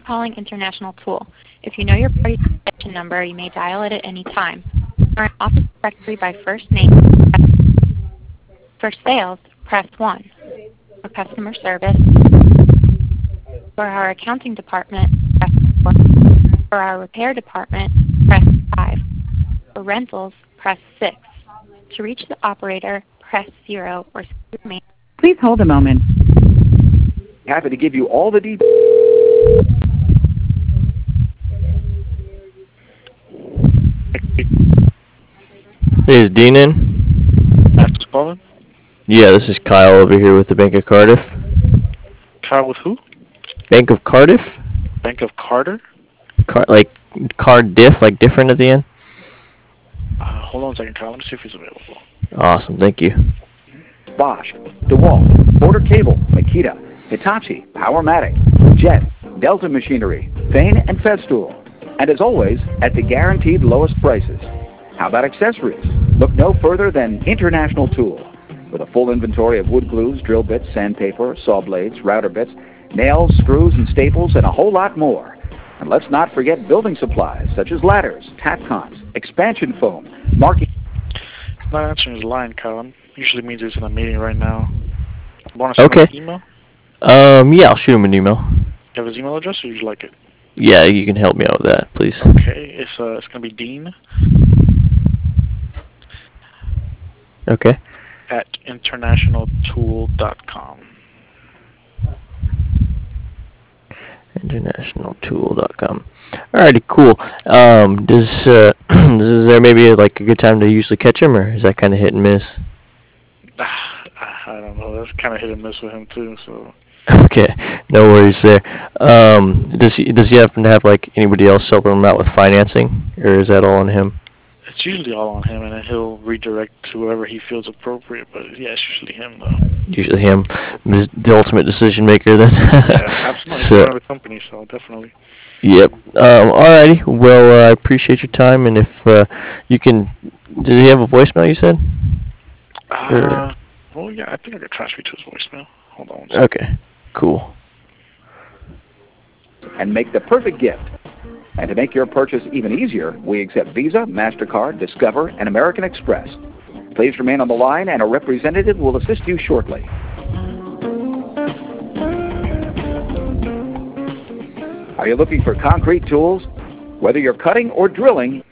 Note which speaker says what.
Speaker 1: calling International Tool. If you know your party's extension number, you may dial it at any time. For an office directory by first name, for sales, press 1. For customer service, for our accounting department, press 4. For our repair department, press 5. For rentals, press 6. To reach the operator, press 0 or remain.
Speaker 2: Please hold a moment. Happy to give you all the details.
Speaker 3: Hey, is Dean in?
Speaker 4: That's calling.
Speaker 3: Yeah, this is Kyle over here with the Bank of Cardiff.
Speaker 4: Kyle with who?
Speaker 3: Bank of Cardiff?
Speaker 4: Bank of Carter?
Speaker 3: Like Cardiff, like different at the end?
Speaker 4: Hold on a second, Kyle. Let me see if he's available.
Speaker 3: Awesome, thank you.
Speaker 2: Bosch, DeWalt, Porter Cable, Makita, Hitachi, Powermatic, Jet, Delta Machinery, Fane, and Festool. And as always, at the guaranteed lowest prices. How about accessories? Look no further than International Tool. With a full inventory of wood glues, drill bits, sandpaper, saw blades, router bits, nails, screws, and staples, and a whole lot more. And let's not forget building supplies such as ladders, Tapcons, expansion foam, marking.
Speaker 4: He's not answering his line, Kyle. Usually means he's in a meeting right now. Want to send him an email?
Speaker 3: Yeah, I'll shoot him an email.
Speaker 4: You have his email address, or would you like it?
Speaker 3: Yeah, you can help me out with that, please.
Speaker 4: Okay, it's going to be Dean.
Speaker 3: Okay.
Speaker 4: At internationaltool.com.
Speaker 3: Internationaltool.com. Alrighty, cool. Is there maybe like a good time to usually catch him, or is that kind of hit and miss?
Speaker 4: I don't know. That's kind of hit and miss with him too. So.
Speaker 3: Okay, no worries there. Does he happen to have like anybody else helping him out with financing, or is that all on him?
Speaker 4: It's usually all on him, and then he'll redirect to whoever he feels appropriate. But yeah, it's usually him though.
Speaker 3: Usually him, the ultimate decision maker then.
Speaker 4: Yeah, absolutely. He's part of the company, so definitely.
Speaker 3: Yep. Alrighty. Well, I appreciate your time, and if you can, did he have a voicemail? You said.
Speaker 4: Well, yeah, I think I could transfer you to his voicemail. Hold on one second.
Speaker 3: Okay. Cool.
Speaker 2: And make the perfect gift. And to make your purchase even easier, we accept Visa, MasterCard, Discover, and American Express. Please remain on the line, and a representative will assist you shortly. Are you looking for concrete tools? Whether you're cutting or drilling,